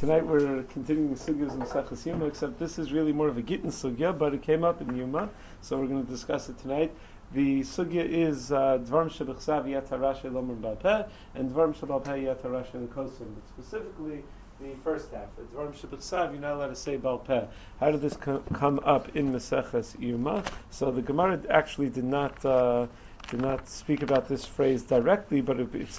Tonight we're continuing sugyas in Maseches Yuma, except this is really more of a Gittin sugya, but it came up in Yuma, so we're going to discuss it tonight. The sugya is Dvarim Shebechsav Yat HaRashe Lomer Bal Peh and Dvarim Shebal Peh Yat HaRashe L'Kosim. But specifically, the first half, the Dvarim Shebechsav, you're not allowed to say Bal Peh. How did this come up in Maseches Yuma? So the Gemara actually did not speak about this phrase directly, but it's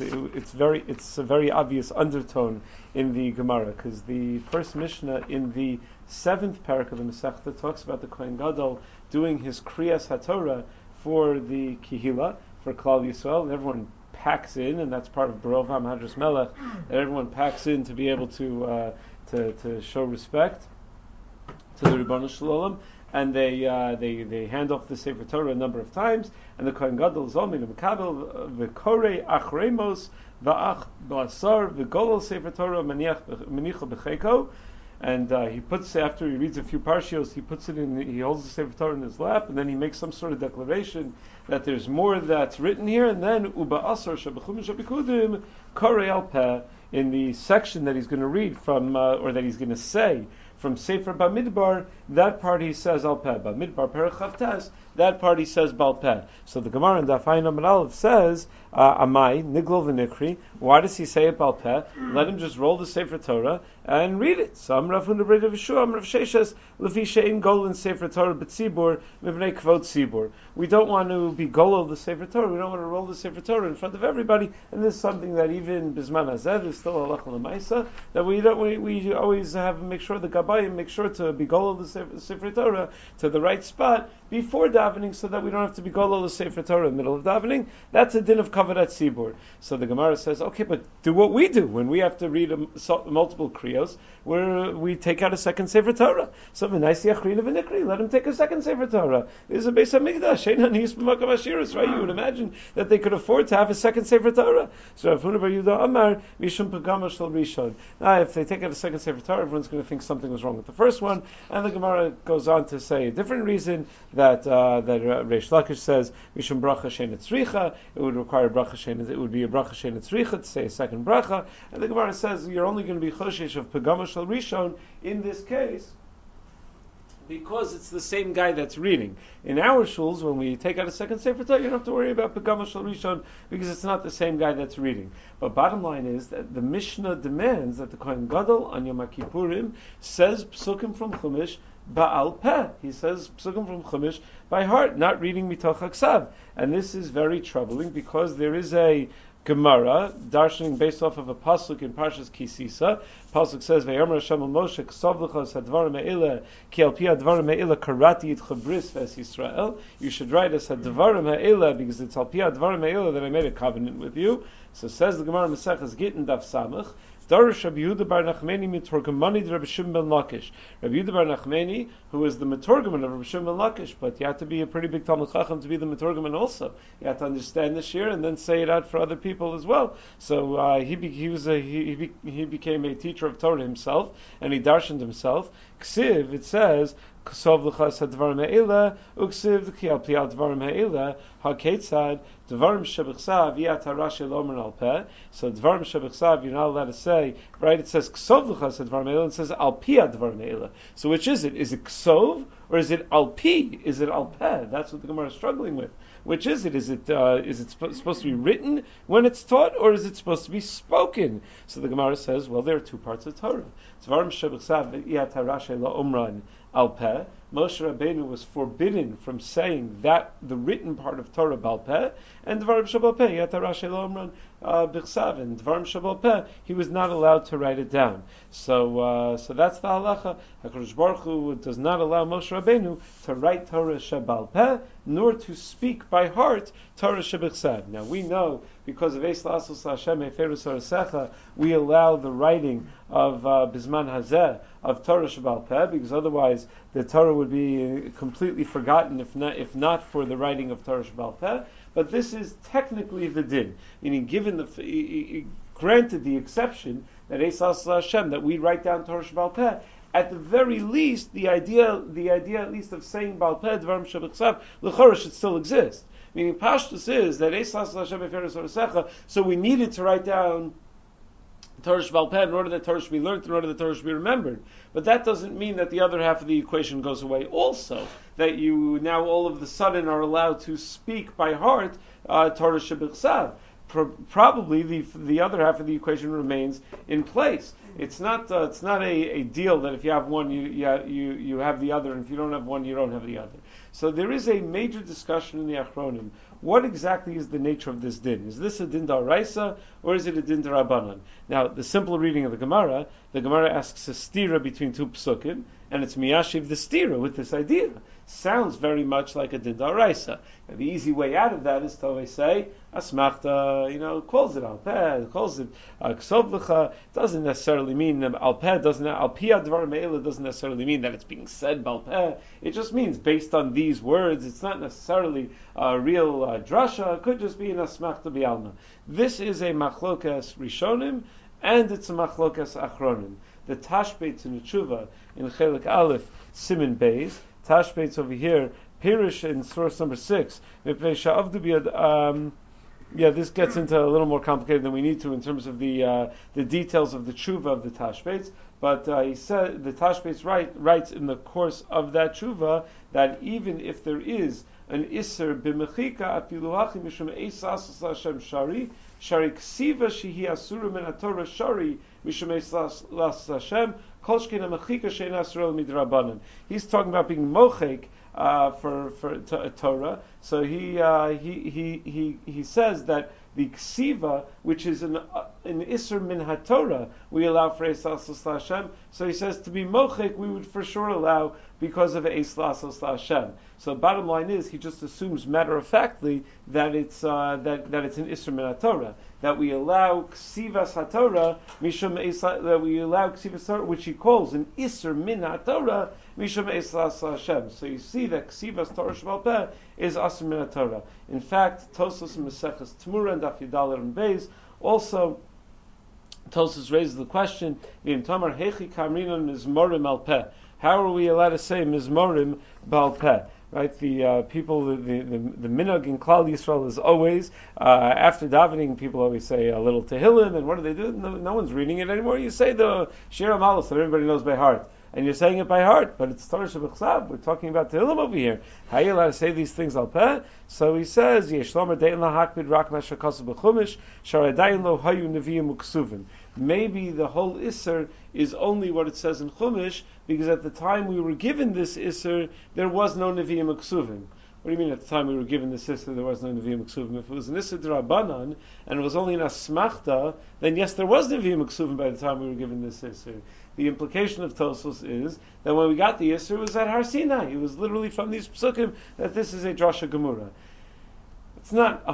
a very obvious undertone in the Gemara, because the first Mishnah in the 7th parak of the Masechta talks about the Kohen Gadol doing his Kriyas HaTorah for the Kihila, for Klal Yisrael, and everyone packs in, and that's part of Barov HaMadras Melech, that everyone packs in to be able to show respect to the Ribbon Shalom. And they hand off the Sefer Torah a number of times, and the Kohen Gadol Zolmin Mekabel v'Korei Achremos v'Ach B'Asar v'Golol Sefer Torah Menicha B'Cheiko, and he puts, after he reads a few parshios, he holds the Sefer Torah in his lap, and then he makes some sort of declaration that there's more that's written here, and then Uba Asar Shabachum Shabikudim Korei Al Peh, in the section that he's going to read from, or that he's going to say from Sefer Bamidbar, that part he says Al Peh. Bamidbar Perech Chavtes, that part he says Bal Peh. So the Gemara in Daf Ayin Amud Aleph says, Amai, Niglol v'Nikri, why does he say it Bal Peh? Let him just roll the Sefer Torah and read it. So Am Rav Huna B'Rei Rav Yeshua, Am Rav Sheshes, Lefi She'in Golin Sefer Torah B'Tzibur, Mivnei Kvod Tzibur. We don't want to be Golol the Sefer Torah, we don't want to roll the Sefer Torah in front of everybody, and this is something that even Bisman Hazeh is still Halach L'Maisa, that we always make sure the Gabayim make sure to be Golol the Sefer Torah to the right spot before davening, so that we don't have to be Golol the Sefer Torah in the middle of davening. That's a din of Kavadat Tzibur. So the Gemara says, okay, but do what we do when we have to read multiple kriyos, where we take out a second Sefer Torah. So v'naisi achrina v'nikri, let him take a second Sefer Torah. This is a Beis HaMikdash, she'ein haniyus b'makam ashiros, right? You would imagine that they could afford to have a second Sefer Torah. So Rav Huna bar Yehuda Amar mishum pagama shel rishon. Now, if they take out a second Sefer Torah, everyone's going to think something was wrong with the first one, and the Gemara goes on to say a different reason, that Reish Lakish says mishum bracha she'ein tzricha, it would require bracha she'ein, it would be a bracha she'ein tzricha to say a second bracha, and the Gemara says you're only going to be choshesh of pagama shel rishon in this case, because it's the same guy that's reading. In our shuls, when we take out a second Sefer Torah, you don't have to worry about Pagama Shel Rishon, because it's not the same guy that's reading. But bottom line is that the Mishnah demands that the Kohen Gadol on Yom Kippurim says Psukim from Chumash Ba'al Peh. He says Psukim from Chumash by heart, not reading Mitoch HaKsav. And this is very troubling, because there is a Gemara, darshaning based off of a pasuk in Parshas Kisisa. Pasuk says, "Vayomer Hashem el Moshe, k'sov l'chos hadvarim ha'ila, ki al pi hadvarim ha'ila karati it chabris v'es Yisrael." You should write as hadvarim ha'ila, because it's al pi hadvarim ha'ila that I made a covenant with you. So says the Gemara Maseches Gittin Daf Samach. Darish Rabbi Yehuda bar Nachmani mitorgamani Rabbi Shimon ben Lakish. Rabbi Yehuda bar Nachmani, who was the Metorgaman of Rabbi Shimon ben Lakish, but you have to be a pretty big Talmud Chacham to be the Metorgaman also. You have to understand the shir and then say it out for other people as well. So he became a teacher of Torah himself, and he darshaned himself. Ksiv, it says, Ksov l'chas hadvarim ha'ila, uksiv ki al pi hadvarim ha'ila, ha'ketzad, dvarim shebechsav yat harashe lomer al peh. So dvarim shebechsav, you're not allowed to say, right? It says ksov l'chas hadvarim ha'ila, and it says al pi hadvarim ha'ila. So which is it? Is it ksov, or is it al pi? Is it al peh? That's what the Gemara is struggling with. Which is it? Is it supposed to be written when it's taught, or is it supposed to be spoken? So the Gemara says, well, there are two parts of Torah. Dvarim shebechsav yat harashe lo'omran al peh. Moshe Rabbeinu was forbidden from saying that the written part of Torah bal peh, and Dvarim shebal peh yat harashe lo'omran b'chsav, and Dvarim shebal peh he was not allowed to write it down. So that's the halacha. HaKadosh Baruch Hu does not allow Moshe Rabbeinu to write Torah shebal peh, nor to speak by heart Torah shebechsav. Now we know, because of Eis Lasos Hashem Eferus Arasecha, we allow the writing of Bisman Hazeh of Torah shebal peh, because otherwise the Torah would be completely forgotten if not for the writing of Torah shebal peh. But this is technically the din, meaning granted the exception that Eis Lasos Hashem, that we write down Torah shebal peh. At the very least, the idea at least of saying Bal Peh Dvarim Shebechsav l'chora should still exist. Meaning, Pashtus is that Eis Lasos Hashem Eferus Orasecha, so we needed to write down Torah Shebal Peh, in order that Torah should be learned, in order that Torah should be remembered. But that doesn't mean that the other half of the equation goes away also, that you now all of a sudden are allowed to speak by heart Torah Shebechsav. Probably the other half of the equation remains in place. It's not a deal that if you have one you have the other, and if you don't have one you don't have the other. So there is a major discussion in the Achronim. What exactly is the nature of this din? Is this a din d'oraisa or is it a din d'Rabbanan? Now, the simple reading of the Gemara asks a stira between two psukim, and it's miyashiv the stira with this idea. Sounds very much like a din d'oraisa. And the easy way out of that is to always say asmachta, calls it al peh, calls it ksov lecha. Doesn't necessarily mean al peh. Al pia dvar me'ela doesn't necessarily mean that it's being said bal peh. It just means based on these words. It's not necessarily a real drasha. It could just be an asmachta bialma. This is a machlokas rishonim, and it's a machlokas achronim. The Tashbetz in the Tshuva in Chelik Aleph Siman Beis. Tashbetz over here, Pirish in source number 6. This gets into a little more complicated than we need to in terms of the details of the tshuva of the Tashbetz. But he said the Tashbetz writes in the course of that tshuva that even if there is an iser b'mechika afiluhachi mishum eisas Hashem shari ksiva shehi asura min haTorah shari mishum eisas Hashem kol shkeina mechika she'en asura midrabanan. He's talking about being mochek for Torah. So he says that the ksiva, which is an isur min haTorah, we allow for Eis Lasos Hashem. So he says to be mochek, we would for sure allow because of Eis Lasos Hashem. So bottom line is, he just assumes matter of factly that it's that it's an isur min haTorah, that we allow ksivas haTorah mishum Eis, that we allow ksivas Torah, which he calls an isur min haTorah mishum Eis Lasos Hashem. So you see that ksivas Torah Shebal Peh is asur min haTorah. In fact, Tosfos in Maseches Tmura and Daf Yudalad and Beis also Tosfos raises the question: V'im Tamar Hechi Kamrinon Mizmorim Al Peh. How are we allowed to say Mizmorim Bal Peh? Right, the people, the minhag in Klal Yisrael is always after davening. People always say a little Tehillim, and what do? No one's reading it anymore. You say the Shir HaMalos that everybody knows by heart, and you're saying it by heart, but it's Torah Shebechsav. We're talking about Tehillim over here. How are you allowed to say these things al peh? So he says, Yeshlomer dein lahakbid rak mashakasu b'chumish sharadayin lo hayu neviim uksuvim. Maybe the whole Isser is only what it says in Chumash, because at the time we were given this Isser, there was no Nevi'im Uksuvim. What do you mean at the time we were given this Isser, there was no Nevi'im Uksuvim? If it was an Isser D'Rabbanan, and it was only an Asmachta, then yes, there was Nevi'im Uksuvim by the time we were given this Isser. The implication of Tosfos is that when we got the Isser, it was at Har Sinai. It was literally from these Psukim that this is a Drasha Gemura. It's not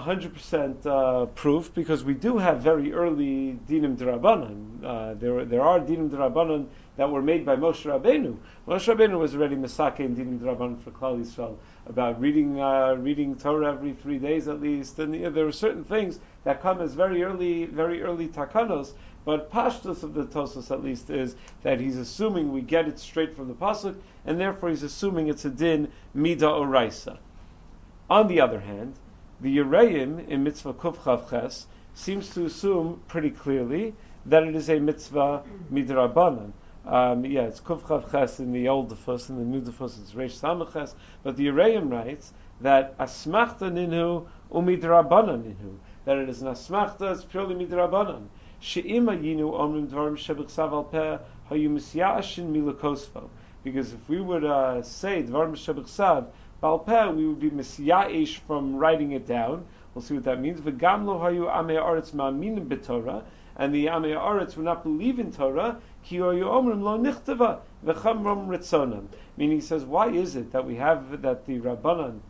100% proof, because we do have very early dinim d'Rabbanan. There are dinim d'Rabbanan that were made by Moshe Rabbeinu. Moshe Rabbeinu was already Mesakeh in dinim d'Rabbanan for Klal Yisrael about reading Torah every 3 days at least. And there are certain things that come as very early takanos. But pashtus of the Tosfos at least is that he's assuming we get it straight from the pasuk, and therefore he's assuming it's a din mida oraisa. On the other hand, the Yereim in Mitzvah Kuf Chav Ches seems to assume pretty clearly that it is a mitzvah midrabanan. It's Kuf Chav Ches in the old Defus, in the new Defus it's Reish Samach Ches, but the Yereim writes that asmachta ninhu umidrabanan ninhu, that it is an asmachta, it's purely midrabanan. She'ima yinu omrim dvarim shebechsav al peh hayu misyashin milakosfo. Because if we would say dvarim shebechsav Bal Peh, we would be misya'ish from writing it down. We'll see what that means. V'gam lo hayu amei haaretz ma'aminim b'Torah, and the amei haaretz would not believe in Torah. Ki hayu omrim lo nichtava v'chamrom ritzonam. Meaning, he says, why is it that we have that the Rabbanan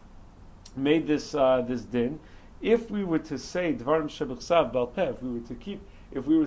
made this din? If we were to say dvarim shebechsav Bal Peh, if we were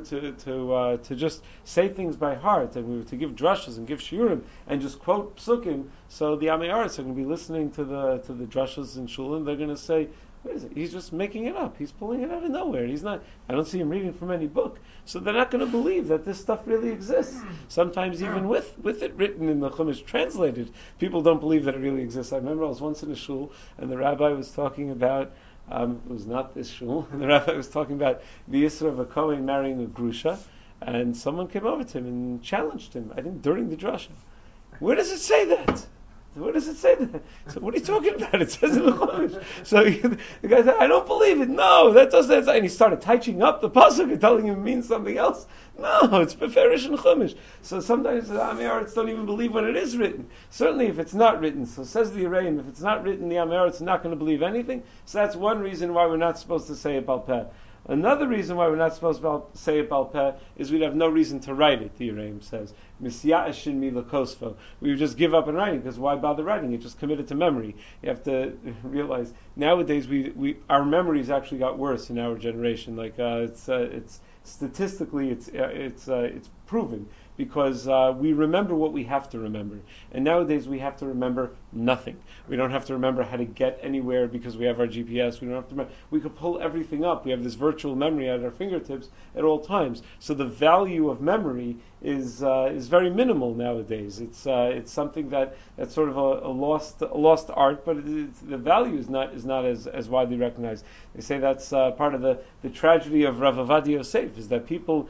to just say things by heart, and we were to give drashas and give shiurim and just quote psukim, so the Amei Haaretz are going to be listening to the drashas in shul, and they're going to say, what is it? He's just making it up. He's pulling it out of nowhere. He's not. I don't see him reading from any book. So they're not going to believe that this stuff really exists. Sometimes even with it written in the Chumash translated, people don't believe that it really exists. I remember I was once in a shul, and the rabbi was talking about It was not this shul. The rabbi was talking about the Isra of a Kohen marrying a Grusha, and someone came over to him and challenged him, I think during the drasha. Where does it say that? Where does it say that? So what are you talking about? It says in the Chumash. So the guy said, I don't believe it. No, that doesn't. And he started touching up the pasuk and telling him it means something else. No, it's beferish in Chumash. So sometimes the Amoraim don't even believe when it is written. Certainly if it's not written. So says the Araim, if it's not written, the Amoraim are not going to believe anything. So that's one reason why we're not supposed to say it Bal Peh. Another reason why we're not supposed to say it Bal Peh is we'd have no reason to write it, the Yereim says. Misya'ashin mi lakosfo. We would just give up on writing, because why bother writing it? Just commit it to memory. You have to realize, nowadays our memories actually got worse in our generation. Like, it's statistically, it's proven. Because we remember what we have to remember. And nowadays we have to remember nothing. We don't have to remember how to get anywhere because we have our GPS. We don't have to remember. We could pull everything up. We have this virtual memory at our fingertips at all times. So the value of memory is very minimal nowadays. It's something that's sort of a lost art, but the value is not as widely recognized. They say that's part of the tragedy of Rav Ovadia Yosef, is that people,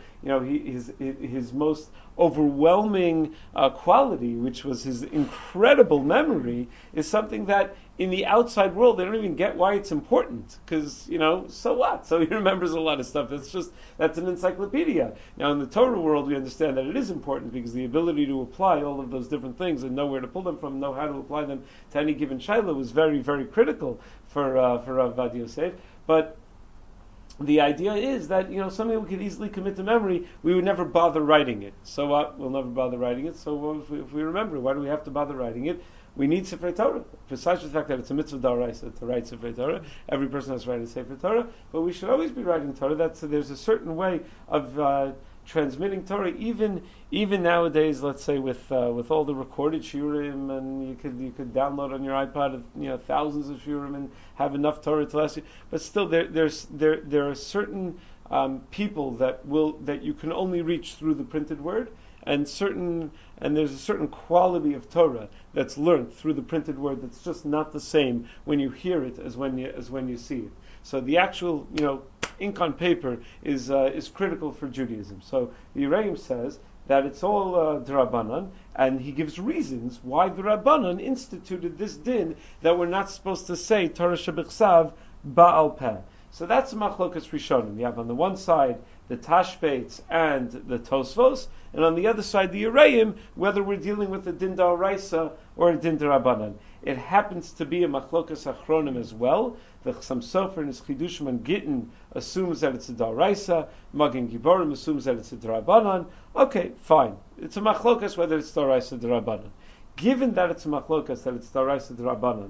his most overwhelming quality, which was his incredible memory, is something that in the outside world they don't even get why it's important, because so what? So he remembers a lot of stuff. That's an encyclopedia. Now in the Torah world we understand that it is important, because the ability to apply all of those different things and know where to pull them from, know how to apply them to any given shayla was very, very critical for Rav Ovadia Yosef. But the idea is that, something we could easily commit to memory, we would never bother writing it. So what? We'll never bother writing it. So if we remember, why do we have to bother writing it? We need Sefer Torah. Besides the fact that it's a mitzvah d'oraisa to write Sefer Torah, every person has to write a Sefer Torah, but we should always be writing Torah. There's a certain way of transmitting Torah, even nowadays. Let's say with all the recorded shiurim, and you could download on your iPod thousands of shiurim and have enough Torah to last you. But still, there are certain people that you can only reach through the printed word, and there's a certain quality of Torah that's learned through the printed word that's just not the same when you hear it as when you see it. So the actual ink on paper is critical for Judaism. So the Yereim says that it's all D'Rabbanan, and he gives reasons why the Rabbanan instituted this din that we're not supposed to say Torah Shebichsav Ba'al Peh. So that's Machlokas Rishonim. You have on the one side the Tashbeitz and the Tosfos, and on the other side the Yereim, whether we're dealing with a din d'oraisa or a din d'Rabbanan. It happens to be a Machlokas Achronim as well. The Chassam Sofer in his Chidushim and Gittin assumes that it's a d'oraisa. Magen Giborim assumes that it's a d'Rabbanan. Okay, fine. It's a Machlokas whether it's d'oraisa or d'Rabbanan. Given that it's a Machlokas, that it's d'oraisa or d'Rabbanan,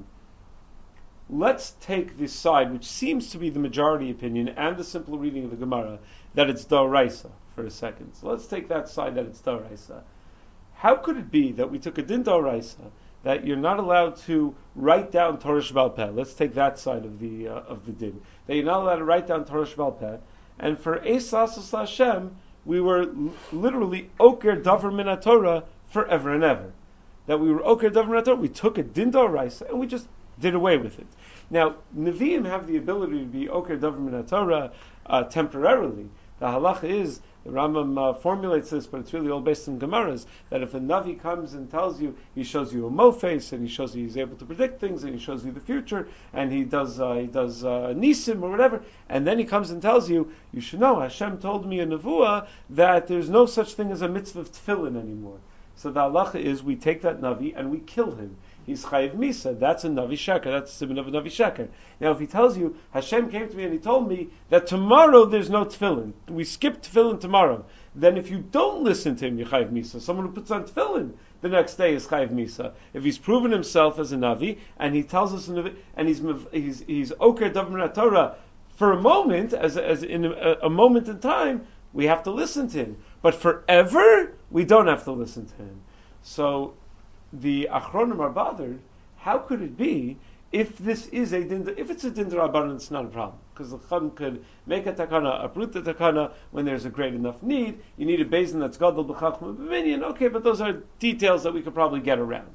let's take this side, which seems to be the majority opinion and the simple reading of the Gemara, that it's d'oraisa for a second. So let's take that side that it's d'oraisa. How could it be that we took a din d'oraisa that you're not allowed to write down Torah Sheba'al Peh? Let's take that side of the din. That you're not allowed to write down Torah Sheba'al Peh. And for Eisas Hashem, we were literally Oker Davar Min Torah forever and ever. That we were Oker Davar Min Torah. We took a din d'oraisa and we just did away with it. Now, Nevi'im have the ability to be Oker Davar Min Torah temporarily. The halacha is, the Rambam formulates this, but it's really all based on Gemaras, that if a Navi comes and tells you, he shows you a mo-face, and he shows you he's able to predict things, and he shows you the future, and he does nisim or whatever, and then he comes and tells you, you should know, Hashem told me in Nevuah that there's no such thing as a mitzvah of tefillin anymore. So the halacha is, we take that Navi and we kill him. He's chayiv misa. That's a Navi Sheker. That's a simon of a Navi Sheker. Now, if he tells you, Hashem came to me and he told me that tomorrow there's no tefillin, we skip tefillin tomorrow, then if you don't listen to him, you're chayiv misa. Someone who puts on tefillin the next day is chayiv misa. If he's proven himself as a Navi, and he tells us, and he's Oker Davar Min Torah for a moment, as in a moment in time, we have to listen to him. But forever, we don't have to listen to him. So, the Achronim are bothered. How could it be if this is a din? If it's a din d'Rabbanan, it's not a problem, because the Chum could make a takana, uproot the takana when there's a great enough need. You need a basin that's gadol b'chachma b'minyan. Okay, but those are details that we could probably get around.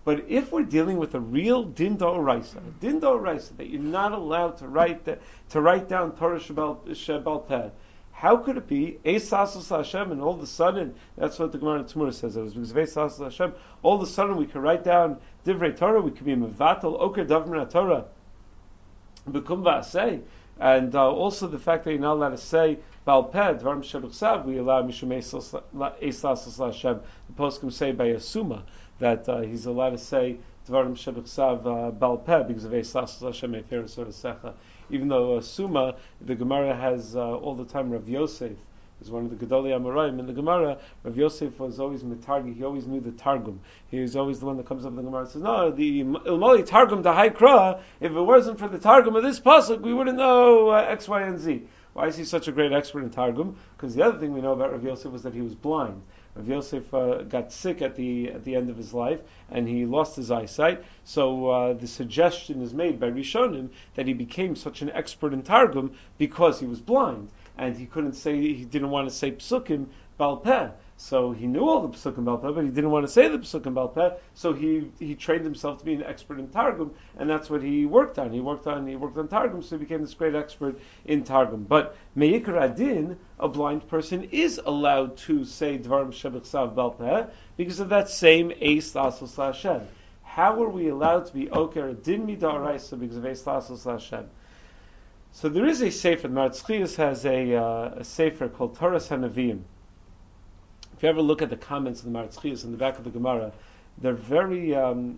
But if we're dealing with a real din d'oraisa, that you're not allowed to write down Torah Shebal Peh, how could it be Eisasus Hashem, and all of a sudden, that's what the Gemara in Tzmura says, it was because of Eisasus Hashem, all of a sudden we could write down Divrei Torah, we could be Mevatel Oker Davmin Torah, Bekum Va'aseh, and also the fact that you're not allowed to say Bal Peh, Dvarim Shebechsav, we allow Mishum Eisasus Hashem, the poskim say by Asuma, that he's allowed to say Dvarim Shebechsav Bal Peh because of Eisasus Hashem Efer Sort of Secha. Even though Suma, the Gemara has all the time Rav Yosef is one of the Gedolei Amoraim in the Gemara. Rav Yosef was always mitargi. He always knew the Targum. He was always the one that comes up in the Gemara and says, "No, the Ilmali Targum the Haikra. If it wasn't for the Targum of this pasuk, we wouldn't know X, Y, and Z." Why is he such a great expert in Targum? Because the other thing we know about Rav Yosef was that he was blind. Rav Yosef got sick at the end of his life, and he lost his eyesight. So the suggestion is made by Rishonim that he became such an expert in Targum because he was blind, and he didn't want to say Psukim Bal Peh. So he knew all the Psukim Bal Peh, but he didn't want to say the Psukim Bal Peh. So he trained himself to be an expert in Targum, and that's what he worked on. He worked on Targum, so he became this great expert in Targum. But Me'ikar Adin, a blind person, is allowed to say Dvarim Shebechsav Bal Peh because of that same Eis Lasos Hashem. How are we allowed to be Oker Adin Midaraisa because of Eis Lasos Hashem? So there is a sefer. Maratz Chiyas has a sefer called Toras HaNeviim. If you ever look at the comments of the Maratz Chiyas in the back of the Gemara, they're very.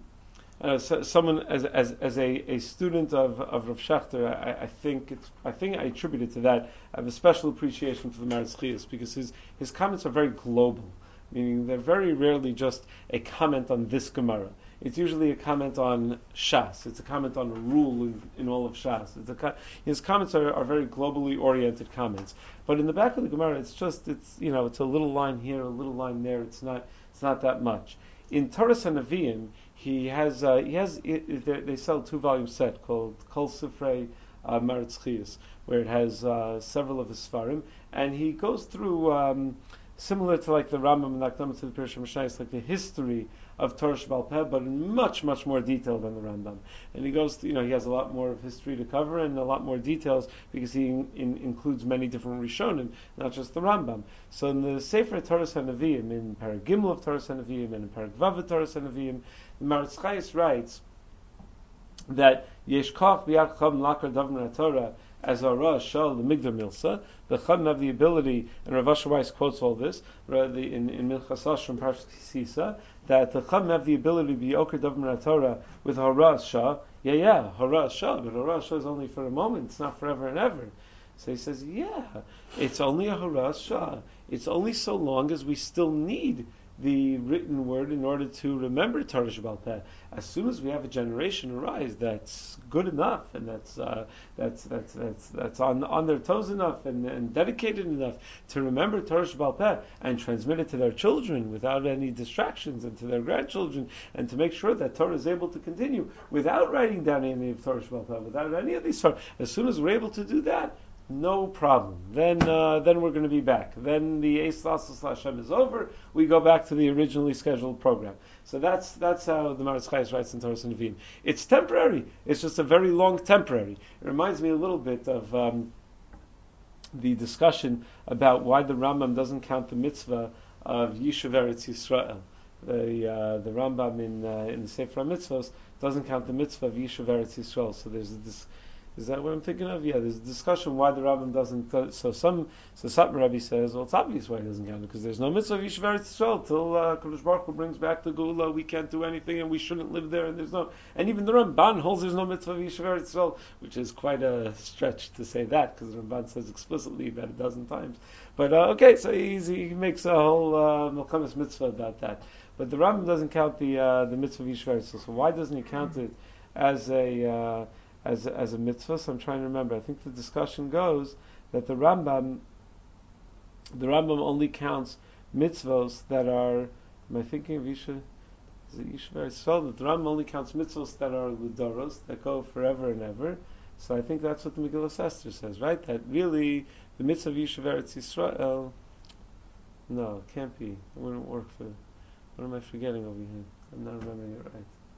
Someone as a student of Rav Shachter, I think I attribute it to that. I have a special appreciation for the Maratz Chiyas because his comments are very global, meaning they're very rarely just a comment on this Gemara. It's usually a comment on Shas. It's a comment on a rule in all of Shas. His comments are very globally oriented comments. But in the back of the Gemara, it's a little line here, a little line there. It's not that much. In Toras HaNeviim, they sell 2-volume set called Kol Sifrei Maratz Chiyas, where it has several of his Sfarim, and he goes through similar to like the Rambam and Akdama to the Pirush HaMishnayos, like the history of Torah Shebal Peh, but in much, much more detail than the Rambam. And he goes, he has a lot more of history to cover and a lot more details because he includes many different Rishonim, not just the Rambam. So in the Sefer Toras HaNeviim, in Parag Gimel of Toras HaNeviim and in Parag Vav of Toras HaNeviim, the Maratz Chayes writes that Yesh Koch B'Yad Chacham Lakar Davnei Torah as a Rosh Shal the Migdal Milsa. The Chacham have the ability, and Rav Asher Weiss quotes all this in Milchas Ash from Parshas Kisisa, that the Chacham have the ability to be Oker Davnei Torah with Hara Shah. Hara Shah, but Hara Shah is only for a moment; it's not forever and ever. So he says, it's only a Hara Shah. It's only so long as we still need the written word in order to remember Torah Shebal Peh. As soon as we have a generation arise that's good enough and that's on their toes enough and dedicated enough to remember Torah Shebal Peh and transmit it to their children without any distractions and to their grandchildren, and to make sure that Torah is able to continue without writing down any of Torah Shebal Peh, without any of these. As soon as we're able to do that, no problem. Then we're going to be back. Then the Eis Lasos Hashem is over. We go back to the originally scheduled program. So that's how the Maratz Chayes writes in Toras HaNeviim. It's temporary. It's just a very long temporary. It reminds me a little bit of the discussion about why the Rambam doesn't count the mitzvah of Yishuv Eretz Yisrael. The Rambam in the Sefer HaMitzvos doesn't count the mitzvah of Yishuv Eretz Yisrael. So there's this. Is that what I'm thinking of? Yeah, there's a discussion why the Rambam doesn't. So Satmar Rebbe says, well, it's obvious why he doesn't count it, because there's no mitzvah of Yishuv Eretz Yisrael till Kadosh Baruch Hu brings back the Geula. We can't do anything, and we shouldn't live there. And even the Ramban holds there's no mitzvah of Yishuv Eretz Yisrael, which is quite a stretch to say that, because the Ramban says explicitly about 12 times. But okay, so he makes a whole Melchamas mitzvah about that. But the Rambam doesn't count the mitzvah of Yishuv Eretz Yisrael. So why doesn't he count it as a mitzvah? So I'm trying to remember. I think the discussion goes that the Rambam only counts mitzvos that are. Am I thinking of Yishuv? Is it Yishuv Eretz Yisrael? That the Rambam only counts mitzvos that are l'doros, that go forever and ever. So I think that's what the Megillah Esther says, right? That really the mitzvah of Yishuv Eretz Yisrael. No, it can't be. It wouldn't work for. What am I forgetting over here? I'm not remembering it right.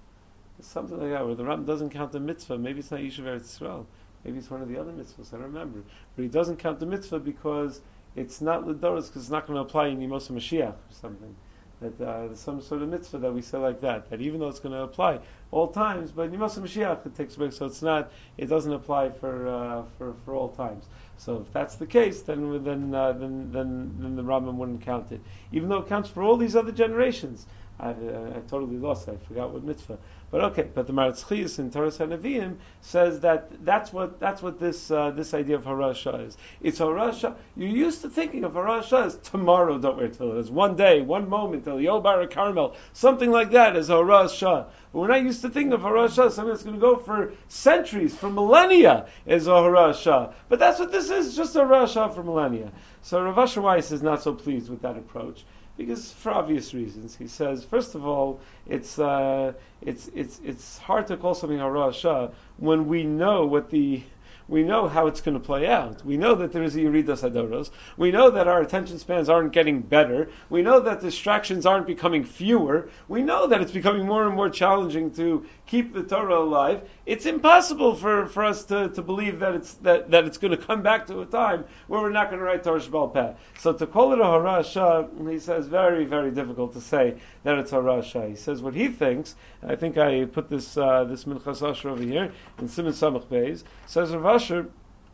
Something like that, where the Rambam doesn't count the mitzvah. Maybe it's not Yishuv Eretz Yisrael. Maybe it's one of the other mitzvahs. I don't remember. But he doesn't count the mitzvah because it's not L'Doros, because it's not going to apply in Yemos Mashiach or something. That there's some sort of mitzvah that we say like that. That even though it's going to apply all times, but in Yemos Mashiach it takes break, so it's not. It doesn't apply for all times. So if that's the case, then the Rambam wouldn't count it, even though it counts for all these other generations. I totally lost it. I forgot what mitzvah. But okay, but the Maratz Chiyus in Torah HaNeviim says that's what this idea of Harasha is. It's Harasha. You're used to thinking of Harasha as tomorrow, don't wear tefillin, as one day, one moment, till Yom Bar Carmel, something like that as Harasha. But we're not used to thinking of Harasha as something that's going to go for centuries, for millennia, as Harasha. But that's what this is, just Harasha for millennia. So Rav Asher Weiss is not so pleased with that approach. Because for obvious reasons, he says. First of all, it's hard to call something harasha when we know how it's going to play out. We know that there is a Yeridas Hadoros. We know that our attention spans aren't getting better. We know that distractions aren't becoming fewer. We know that it's becoming more and more challenging to keep the Torah alive. It's impossible for us to believe that it's going to come back to a time where we're not going to write Torah Sheba'al Peh. So to call it a Harasha, he says, very, very difficult to say that it's Harasha. He says what he thinks. I think I put this Minchas Asher over here in Siman Samach Beis. Says Rav Asher,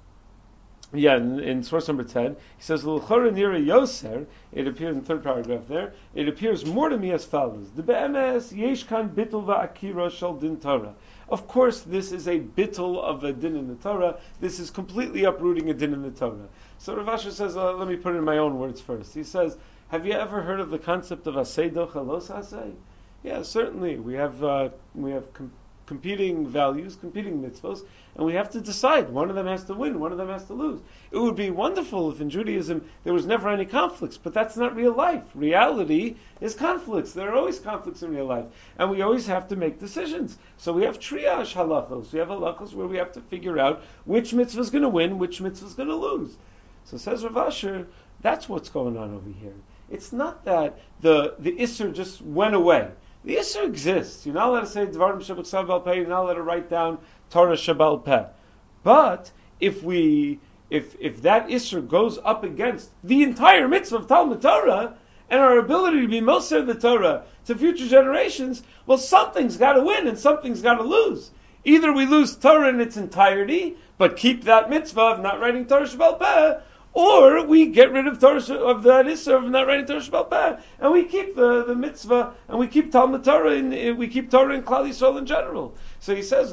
in source number 10, he says, L'chora nira yoser, it appears in the third paragraph there, it appears more to me as follows. The be'emes, yesh kan bittul va'akira shel din Torah. Of course, this is a bittul of a din in the Torah. This is completely uprooting a din in the Torah. So Rav Asher says, let me put it in my own words first. He says, have you ever heard of the concept of asay docha los asay? Yeah, certainly. We have competing values, competing mitzvos, and we have to decide. One of them has to win, one of them has to lose. It would be wonderful if in Judaism there was never any conflicts, but that's not real life. Reality is conflicts. There are always conflicts in real life, and we always have to make decisions. So we have triage halachos. We have halachos where we have to figure out which mitzvah is going to win, which mitzvah is going to lose. So says Rav Asher, that's what's going on over here. It's not that the Isser just went away. The Isser exists. You're not allowed to say Dvarim Shebachsav B'al Peh. You're not allowed to write down Torah Sheba'al Peh. But if that Isser goes up against the entire mitzvah of Talmud Torah and our ability to be Moser the Torah to future generations, well, something's got to win and something's got to lose. Either we lose Torah in its entirety, but keep that mitzvah of not writing Torah Sheba'al Peh, or we get rid of Torah of that Isser of not writing Torah Sheba'al Peh, and we keep the mitzvah, and we keep Talmud Torah, we keep Torah in Klal Yisrael in general. So he says,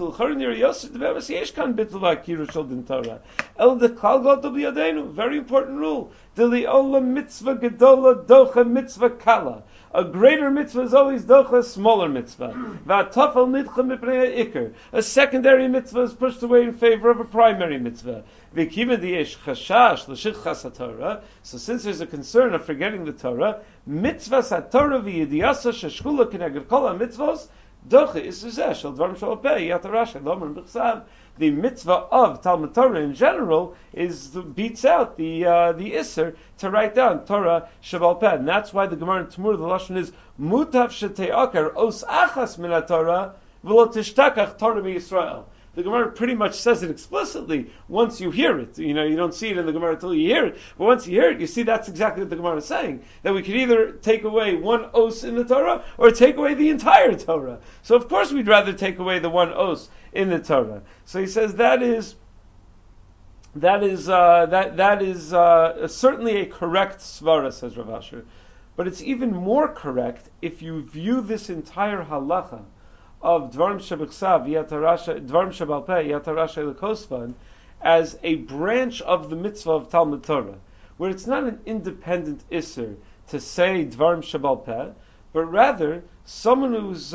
very important rule. Mitzvah gedola docha mitzvah kala. A greater mitzvah is always docha, a smaller mitzvah. A secondary mitzvah is pushed away in favor of a primary mitzvah. So since there's a concern of forgetting the Torah, mitzvah satorah v'yidiyasa sheshkula keneged kol mitzvos docha isuzeh shel dvarim shel peh yatarasha lomer b'chsav. The mitzvah of Talmud Torah in general beats out the Isser to write down Torah Sheba'al Peh. And that's why the Gemara in Tamur, the Lashon is Mutav shete'akar os achas min Torah v'lo tishtakach Torah b'Yisrael. The Gemara pretty much says it explicitly once you hear it. You don't see it in the Gemara until you hear it. But once you hear it, you see that's exactly what the Gemara is saying. That we could either take away one os in the Torah or take away the entire Torah. So of course we'd rather take away the one os in the Torah. So he says that is certainly a correct svara, says Rav Asher. But it's even more correct if you view this entire halacha of Dvarim Shebachsav, Dvarim Sheba'al Peh, Yatarasha Lekosvan, as a branch of the mitzvah of Talmud Torah, where it's not an independent Isser to say Dvarim Sheba'al Peh, but rather someone who's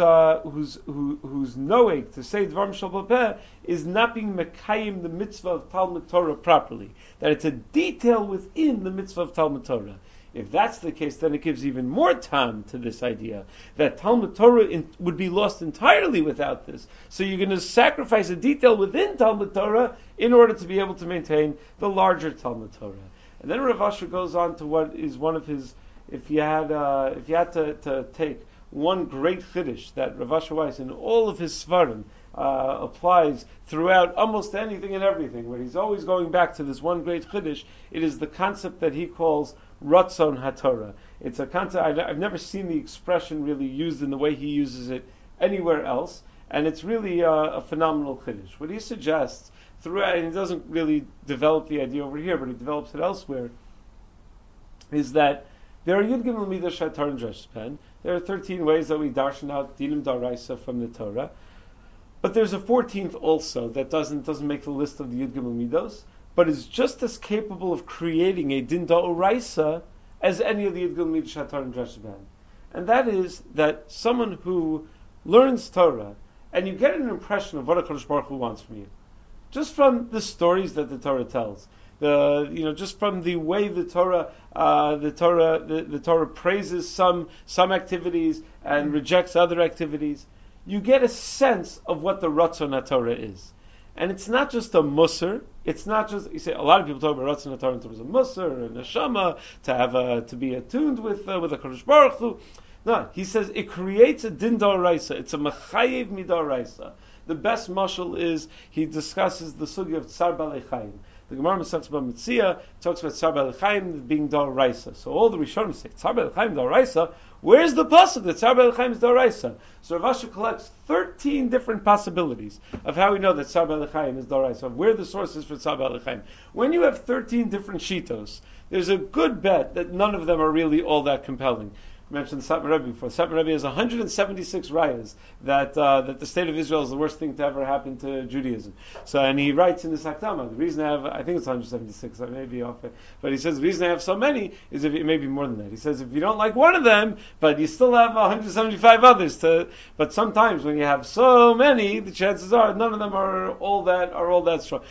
noeg to say Dvarim Sheba'al Peh is not being mekayim the mitzvah of Talmud Torah properly. That it's a detail within the mitzvah of Talmud Torah. If that's the case, then it gives even more time to this idea that Talmud Torah would be lost entirely without this. So you're going to sacrifice a detail within Talmud Torah in order to be able to maintain the larger Talmud Torah. And then Rav Asher goes on to what is one of his, if you had to take one great chiddush that Rav Asher Weiss in all of his svarim applies throughout almost anything and everything, where he's always going back to this one great chiddush, it is the concept that he calls Ratzon HaTorah. It's a concept, I've never seen the expression really used in the way he uses it anywhere else, and it's really a phenomenal chiddush. What he suggests throughout, and he doesn't really develop the idea over here, but he develops it elsewhere, is that there are Yud Gimel Midah Shatar and Dreshpen. There are 13 ways that we darshan out Dinim Daraisa from the Torah, but there's a 14th also that doesn't make the list of the Yud Gimel Midos, but is just as capable of creating a Din Daraisa as any of the Yud Gimel Midah Shatar and Dreshpen. And that is that someone who learns Torah, and you get an impression of what HaKadosh Baruch Hu wants from you, just from the stories that the Torah tells, just from the way the Torah praises some activities and rejects other activities, you get a sense of what the Ratzon HaTorah is. And it's not just a musar. It's not just, you say, a lot of people talk about Ratzon HaTorah in terms of musar and neshama, to be attuned with a HaKadosh Baruch Hu. No, he says it creates a din d'oraisa. It's a mechayev midoraisa. The best mashal is, he discusses the sugi of Tsar Balei Chaim. The Gemara Masechta Bamitzia talks about Tsar Balei Chaim being d'oraisa. So all the Rishonim say, Tsar Balei Chaim d'oraisa, where's the pasuk that Tsar Balei Chaim is d'oraisa? So Rav Asher collects 13 different possibilities of how we know that Tsar Balei Chaim is d'oraisa, of where the source is for Tsar Balei Chaim. When you have 13 different shitos, there's a good bet that none of them are really all that compelling. I mentioned the Satmar Rebbe before. Satmar Rebbe has 176 rayas that the state of Israel is the worst thing to ever happen to Judaism. So, and he writes in the Sakdama, the reason I think it's 176, I may be off it, but he says the reason I have so many is it may be more than that. He says if you don't like one of them, but you still have 175 others but sometimes when you have so many, the chances are none of them are all that strong.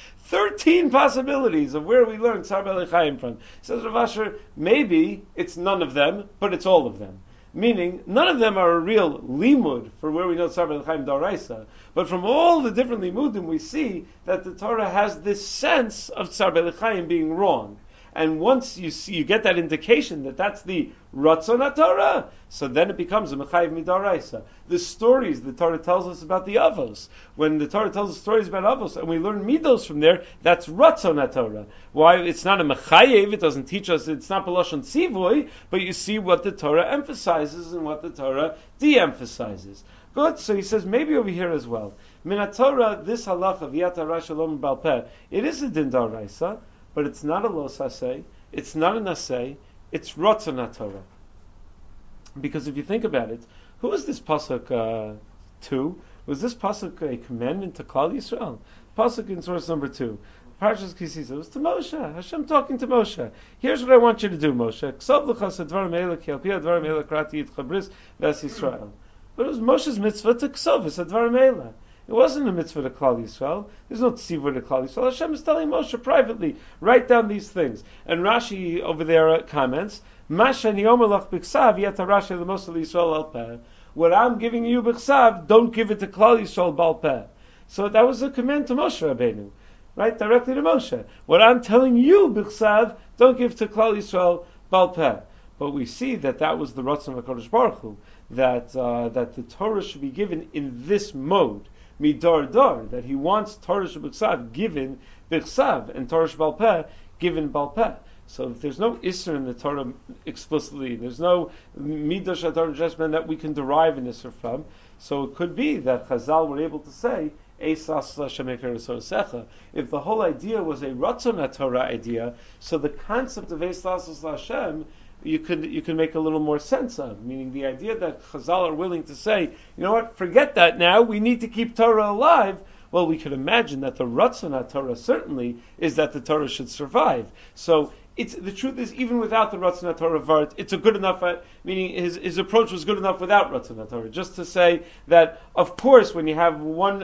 13 possibilities of where we learn Tsar Balei Chaim from. Says Rav Asher, maybe it's none of them, but it's all of them. Meaning, none of them are a real limud for where we know Tsar Balei Chaim d'oraisa, but from all the different limudim we see that the Torah has this sense of Tsar Balei Chaim being wrong. And once you get that indication that that's the Ratzon HaTorah, so then it becomes a Mechayiv Midaraisa. The stories the Torah tells us about the Avos, when the Torah tells us stories about Avos, and we learn Midos from there, that's Ratzon HaTorah. Why? It's not a Mechayiv, it doesn't teach us, it's not B'lashon Tzivoy, but you see what the Torah emphasizes and what the Torah de-emphasizes. Good, so he says maybe over here as well. Min Torah, this halacha, V'yat hara shalom bal peh, it is a Din Daraisa, but it's not a los hasei, it's not an asei, it's Ratzon HaTorah. Because if you think about it, who is this pasuk to? Was this pasuk a commandment to Klal Yisrael? Pasuk in source number 2. Parshas Kisisa, it was to Moshe. Hashem talking to Moshe. Here's what I want you to do, Moshe. Ksav l'chas advarim eila ki al pi advarim eila krati yitcha bris v'es Yisrael. But it was Moshe's mitzvah to ksav es advarim eila. It wasn't a mitzvah to Klal Yisrael. There's no tzivur to Klal Yisrael. Hashem is telling Moshe privately, write down these things. And Rashi over there comments, Masha niyomer lach b'ksav yet Rashi l'mosel Yisrael al peh. What I'm giving you b'ksav, don't give it to Klal Yisrael bal peh. So that was a command to Moshe Rabbeinu, right? Directly to Moshe. What I'm telling you b'ksav, don't give to Klal Yisrael bal peh. But we see that was the Ratzon of HaKadosh Baruch Hu, that the Torah should be given in this mode. Midar dar, that he wants Torah Sheb'Ksav given B'Ksav and Torah Sheb'al Peh given Bal Peh. So if there's no Isser in the Torah explicitly, there's no Midah Shatar Jeshman that we can derive an Isser from, so it could be that Chazal were able to say if the whole idea was a Ratzon HaTorah idea, so the concept of Eis Lasas Hashem you could make a little more sense of, meaning the idea that Chazal are willing to say, you know what, forget that now, we need to keep Torah alive. Well, we could imagine that the Ratzon HaTorah certainly is that the Torah should survive. So the truth is, even without the Ratzon HaTorah Vart, it's a good enough, meaning his approach was good enough without Ratzon HaTorah. Just to say that, of course, when you have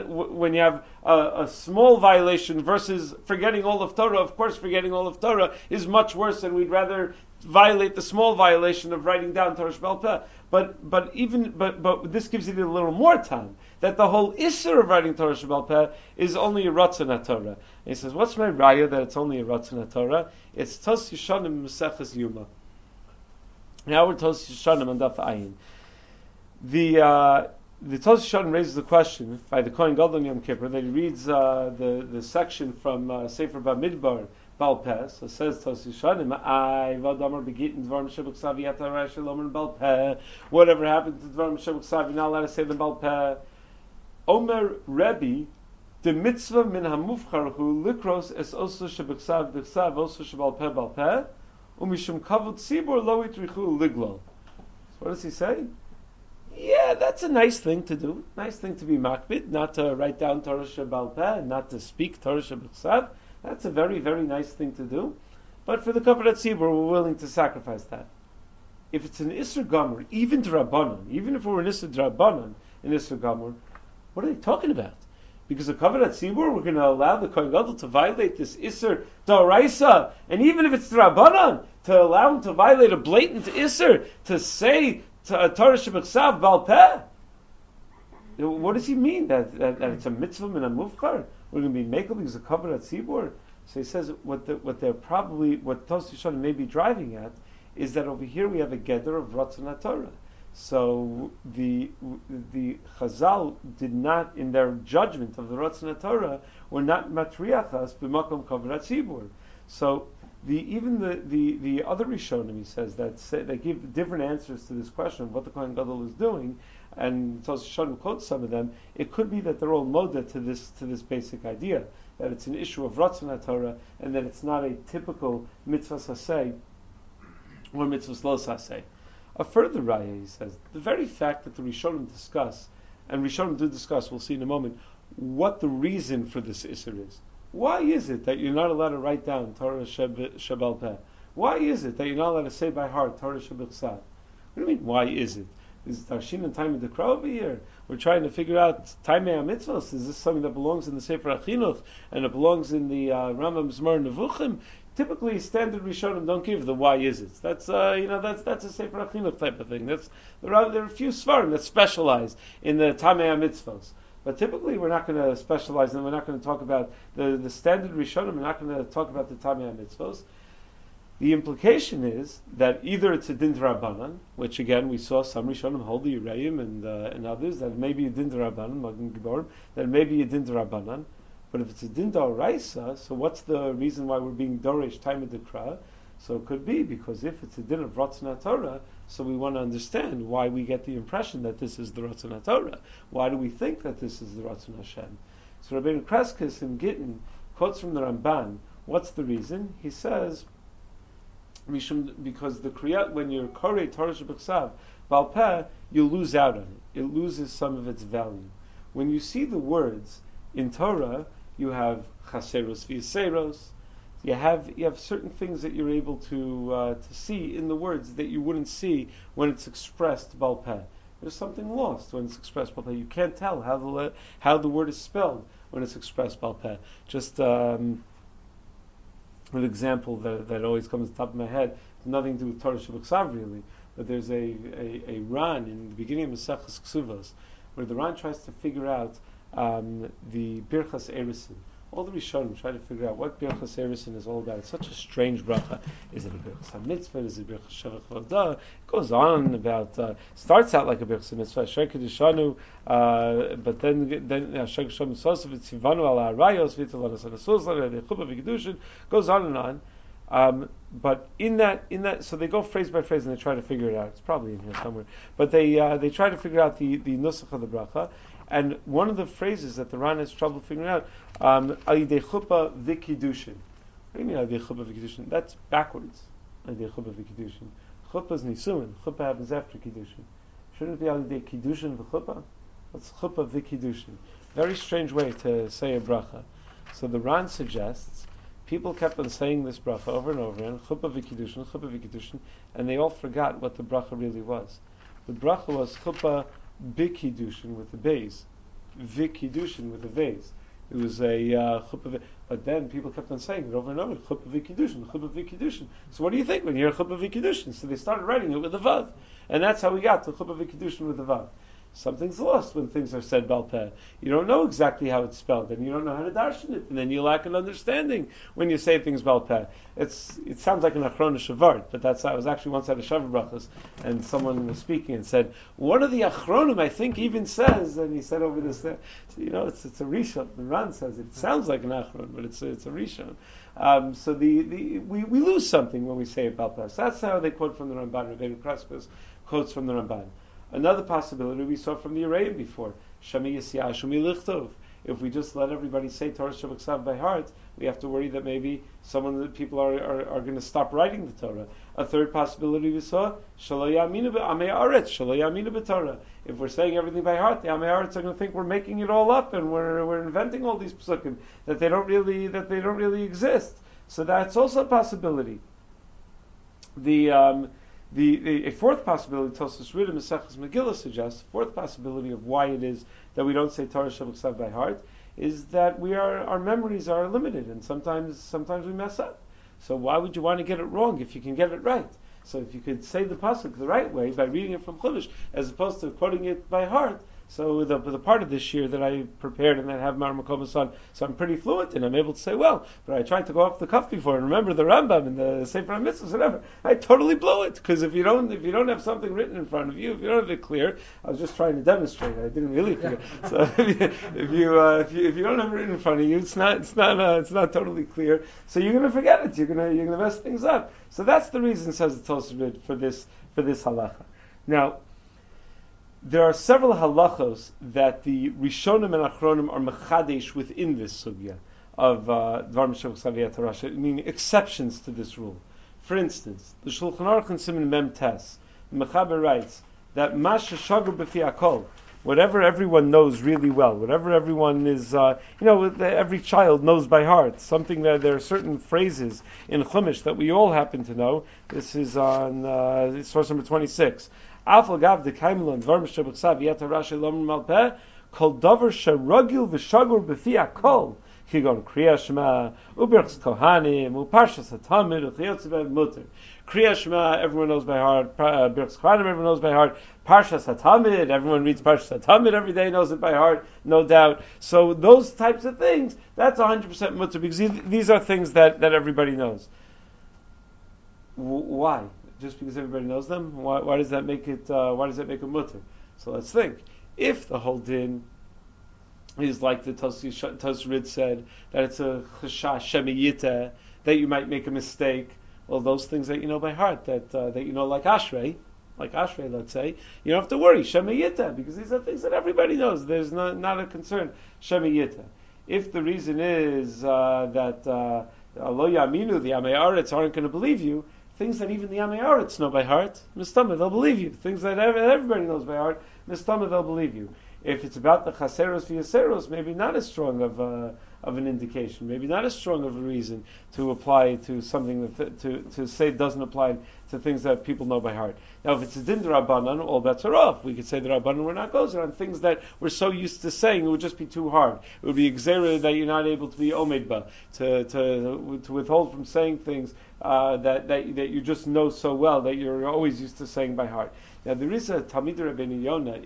a small violation versus forgetting all of Torah, of course, forgetting all of Torah is much worse, and we'd rather violate the small violation of writing down Torah Sheb'al Peh. But this gives it a little more time that the whole issue of writing Torah Sheb'al Peh is only a Ratzon HaTorah. And he says, what's my raya that it's only a Ratzon HaTorah? It's Tos Yishanim Meseches Yuma. Now we're Tos Yishanim on Daf Ayin. The Tosfos Yeshanim raises the question by the Kohen Gadol on Yom Kippur that he reads the section from Sefer Bamidbar Bal Peh. So says Tosfos Yeshanim, "I v'adamar begitin dvarim shebuksav yata rashi lomer Bal Peh." Whatever happened to dvarim shebuksav, you're not allowed to say them Bal Peh. Omer Rebbe, the mitzvah min hamufchar hu likros es osu shebuksav b'ksav osu shebal Peh Bal Peh umishum kavod tzibur lo itrichu liglol. So what does he say? Yeah, that's a nice thing to do. Nice thing to be makbid, not to write down Torah Shebal Peh, not to speak Torah Sheb'chsav. That's a very, very nice thing to do. But for the Kavod HaTzibur, we're willing to sacrifice that. If it's an Isser Gomer, even D'Rabbanan, even if we're an Isser D'Rabbanan in Isser Gomer, what are they talking about? Because the Kavod HaTzibur, we're going to allow the Kohen Gadol to violate this Isser D'Oraisa, and even if it's D'Rabbanan, to allow him to violate a blatant Isser, to say Torah Sheb'chsav Bal Peh. What does he mean that it's a mitzvah min hamufchar? We're going to be makel because of Kavod HaTzibur. So he says what Tosfos Yeshanim may be driving at is that over here we have a gather of Ratzon HaTorah. So the Chazal did not, in their judgment of the Ratzon HaTorah, were not matriachas b'makom Kavod HaTzibur. So even the other Rishonim, he says, that give different answers to this question of what the Kohen Gadol is doing, and Tosfos Yeshanim quotes some of them. It could be that they're all moda to this basic idea, that it's an issue of Ratzon HaTorah, and that it's not a typical mitzvah saseh or mitzvah lo saseh. A further raya, he says, the very fact that the Rishonim discuss, and Rishonim do discuss, we'll see in a moment, what the reason for this Isser is. Why is it that you're not allowed to write down Torah Shebal Peh? Why is it that you're not allowed to say by heart Torah Sheb'chsav? What do you mean, why is it? Is Tarshin and Time of the Crow over here? We're trying to figure out Time HaMitzvos. Is this something that belongs in the Sefer HaChinuch and it belongs in the Rambam Zmar Nevuchim? Typically, standard Rishonim don't give the why is it. That's a Sefer HaChinuch type of thing. There are a few Svarim that specialize in the Time HaMitzvos. But typically, we're not going to specialize, and we're not going to talk about the standard Rishonim. We're not going to talk about the Tamei HaMitzvos. The implication is that either it's a din d'Rabbanan, which again we saw some Rishonim hold the Ureim and others that may be a din d'Rabbanan, Magen Giborim, that may be a din d'Rabbanan. But if it's a din d'Oraisa, so what's the reason why we're being Dorish time of the Kra? So it could be because if it's a din of Ratzon HaTorah, so we want to understand why we get the impression that this is the Ratzon HaTorah. Why do we think that this is the Ratzon Hashem? So Rabbeinu Kreskes in Gittin quotes from the Ramban. What's the reason? He says, because the Kriyat, when you're Korei Torah Sheb'chsav Bal Peh, you lose out on it. It loses some of its value. When you see the words in Torah, you have Chaseros v'Yiseros. You have certain things that you're able to see in the words that you wouldn't see when it's expressed Bal Peh. There's something lost when it's expressed Bal Peh. You can't tell how the word is spelled when it's expressed Bal Peh. Just an example that always comes to the top of my head, nothing to do with Torah Sheb'chsav really, but there's a Ran in the beginning of Maseches Ksuvos where the Ran tries to figure out the Birchas Erisin. All the Rishonim try to figure out what Birchas Erisin is all about. It's such a strange bracha. Is it a Birchas HaMitzvah? Is it Birchas Shavach Vodah? It goes on about, starts out like a Birchas HaMitzvah, Asher Kedishanu, but then Asher Kedishanu Sosav, Tzivanu ala Arayos, V'italanas HaNasuzla, V'chuppah V'kedushin, goes on and on. But in that, so they go phrase by phrase and they try to figure it out. It's probably in here somewhere. But they try to figure out the nusach of the bracha. And one of the phrases that the Ran has trouble figuring out, al yidei chuppah v'kiddushin. What do you mean al yidei chuppah v'kiddushin? That's backwards. Al yidei chuppah v'kiddushin. Chuppah is nisuin. Chuppah happens after kiddushin. Shouldn't it be al yidei kiddushin v'chuppah? That's chuppah v'kiddushin. Very strange way to say a bracha. So the Ran suggests people kept on saying this bracha over and over again, chuppah v'kiddushin, and they all forgot what the bracha really was. The bracha was chuppah b'kiddushin with the bays, v'kiddushin with the vase. It was a chuppah, but then people kept on saying it over and over, chuppah v'kiddushin. So what do you think when you hear chuppah v'kiddushin? So they started writing it with the vav, and that's how we got to chuppah v'kiddushin with the vav. Something's lost when things are said Baal Peh. You don't know exactly how it's spelled, and you don't know how to darshan it, and then you lack an understanding when you say things Baal Peh. It sounds like an Achrona Shavart, but I was actually once at a Shavuot Brachos, and someone was speaking and said, one of the Achronim, I think, even says, and he said over this, it's a Rishon. The Ran says it sounds like an Achron, but it's a Rishon. So we lose something when we say it Baal Peh. So that's how they quote from the Ramban. Rabbeinu Kraspus quotes from the Ramban. Another possibility we saw from the Arayim before, Shami Yisiyashu Milichtov. If we just let everybody say Torah Shabbat by heart, we have to worry that maybe people are going to stop writing the Torah. A third possibility we saw, Shalo Yaminu B'Amei Aretz, Shalo Yaminu B'Torah. If we're saying everything by heart, the Amei Aretz are going to think we're making it all up and we're inventing all these psukim that they don't really exist. So that's also a possibility. A fourth possibility, Tosfos Riddim Maseches Megillah suggests, fourth possibility of why it is that we don't say Torah Shabbat by heart, is that our memories are limited, and sometimes we mess up. So why would you want to get it wrong if you can get it right? So if you could say the pasuk the right way by reading it from Chumash, as opposed to quoting it by heart. So with the part of this year that I prepared and that I have Mar Makomas on, so I'm pretty fluent and I'm able to say well. But I tried to go off the cuff before and remember the Rambam and the Sefer HaMitzvos, whatever. I totally blew it, because if you don't have something written in front of you, if you don't have it clear, I was just trying to demonstrate. I didn't really figure. So if you don't have it written in front of you, it's not totally clear. So you're going to forget it. You're going to mess things up. So that's the reason, says the Tosfos, for this halacha. Now, there are several halachos that the Rishonim and Achronim are mechadesh within this sugya of Dvar Mishavach Saviyat Rasha, meaning exceptions to this rule. For instance, the Shulchan Aruch in Siman Mem Tes, the Mechaber writes that Masha Shagur B'fi Akol, whatever everyone knows really well, whatever everyone is, every child knows by heart, something that there are certain phrases in Chumash that we all happen to know. This is on source number 26. Afal gav de kaimlon dvar mishabchsav yata rashi lom malpeh kol davar sharagil v'shagur b'fi akol kigon kriya shema uberchs kohanim uparshas hatamid uchiyotzev muter. Kriya Shema, everyone knows by heart. Birchas Kohanim, everyone knows by heart. Parshas Hatamid, everyone reads Parshas Hatamid every day, knows it by heart, no doubt. So those types of things, that's 100% mutter, because these are things that everybody knows. Why? Just because everybody knows them? Why does that make it? Why does that make it mutter? So let's think. If the whole din is like the Tosrid said, that it's a chashash shemiyita, that you might make a mistake. Well, those things that you know by heart, that you know, like Ashrei, let's say, you don't have to worry, Shemiyita, because these are things that everybody knows. There's not a concern, Shemiyita. If the reason is that Lo Yaminu, the Amei Aretz, aren't going to believe you, things that even the Amei Aretz know by heart, Mistama, they'll believe you. Things that everybody knows by heart, Mistama, they'll believe you. If it's about the Chaseros v'Yaseros, maybe not as strong of an indication, maybe not as strong of a reason to apply to something to say it doesn't apply to things that people know by heart. Now, if it's a din d'Rabbanan, all bets are off. We could say the Rabbanan were not gozer on things that we're so used to saying, it would just be too hard. It would be exera that you're not able to be omed ba, to withhold from saying things that you just know so well that you're always used to saying by heart. Now, there is a Talmid Rabbeinu Yonah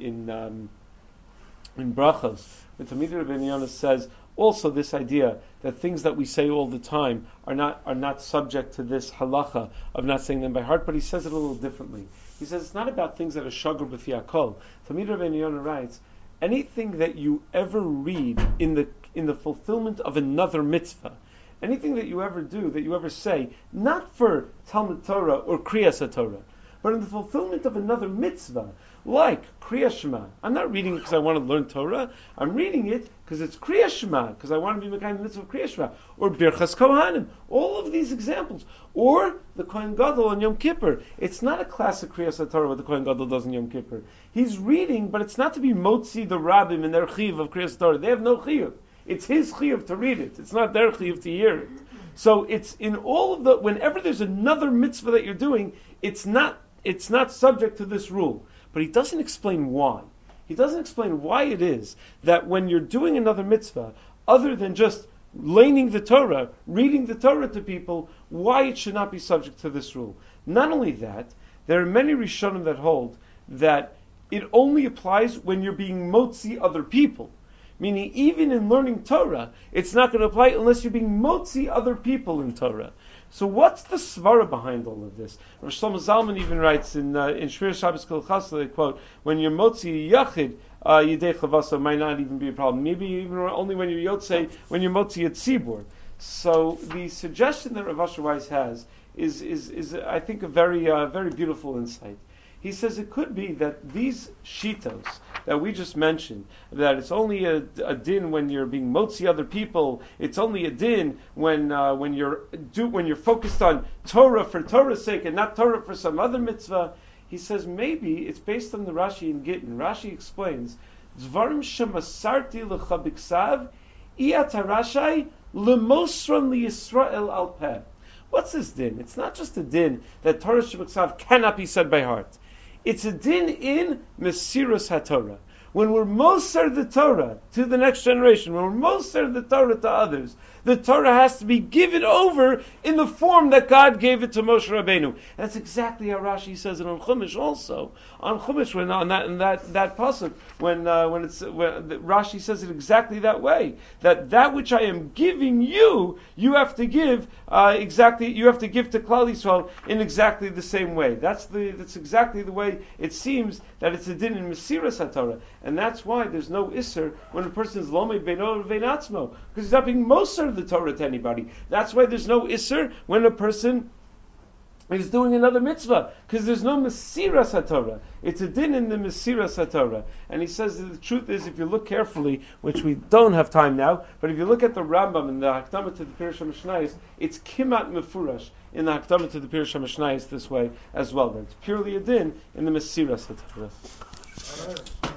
in Brachos, the Talmid Rabbeinu Yonah says also this idea that things that we say all the time are not subject to this halacha of not saying them by heart, but he says it a little differently. He says it's not about things that are shagur b'fi akol. Talmid Rabbeinu Yonah writes, anything that you ever read in the fulfillment of another mitzvah, anything that you ever do, that you ever say, not for Talmud Torah or Kriyas Torah, but in the fulfillment of another mitzvah, like Kriya Shema. I'm not reading it because I want to learn Torah. I'm reading it because it's Kriya Shema, because I want to be Mekayim the mitzvah of Kriya Shema. Or Birchas Kohanim. All of these examples. Or the Kohen Gadol on Yom Kippur. It's not a classic Kriyas Torah what the Kohen Gadol does on Yom Kippur. He's reading, but it's not to be Motzi the Rabbim in their Chiyuv of Kriyas Torah. They have no Chiyuv. It's his Chiyuv to read it. It's not their Chiyuv to hear it. So it's in all of the, whenever there's another mitzvah that you're doing, it's not subject to this rule. But he doesn't explain why. He doesn't explain why it is that when you're doing another mitzvah, other than just laning the Torah, reading the Torah to people, why it should not be subject to this rule. Not only that, there are many Rishonim that hold that it only applies when you're being motzi other people. Meaning, even in learning Torah, it's not going to apply unless you're being motzi other people in Torah. So what's the svara behind all of this? Rosh Shlomo Zalman even writes in Shmir Shabbos Kol Chassidus, I quote, when you're motzi yachid, yidei chavasa might not even be a problem. Maybe even only when you're yotzei, when you're motzi at tzibur. So the suggestion that Rav Asher Weiss has is I think a very very beautiful insight. He says it could be that these shitos that we just mentioned, that it's only a din when you're being motzi other people, it's only a din when you're focused on Torah for Torah's sake and not Torah for some other mitzvah. He says maybe it's based on the Rashi in Gittin. Rashi explains, Dvarim shemasarti lecha b'ksav, iyat harashai lemosron liyisrael al peh. What's this din? It's not just a din that Torah sheb'ksav cannot be said by heart. It's a din in Mesiras HaTorah. When we're moser the Torah to the next generation, when we're moser the Torah to others, the Torah has to be given over in the form that God gave it to Moshe Rabbeinu. That's exactly how Rashi says it on Chumash also. On Chumash, when on that pasuk, when Rashi says it exactly that way, that which I am giving you, you have to give you have to give to Klal Yisrael in exactly the same way. That's exactly the way it seems that it's a din in Mesiras HaTorah. And that's why there's no Isser when a person is Lomed Beino Veinatzmo, because he's not being Moser the Torah to anybody. That's why there's no Isser when a person is doing another mitzvah, because there's no Mesiras HaTorah. It's a din in the Mesiras HaTorah. And he says that the truth is, if you look carefully, which we don't have time now, but if you look at the Rambam in the Hakdama to the Pirush HaMishnayos, it's Kimat Mefurash in the Hakdama to the Pirush HaMishnayos this way as well. That it's purely a din in the Mesiras HaTorah.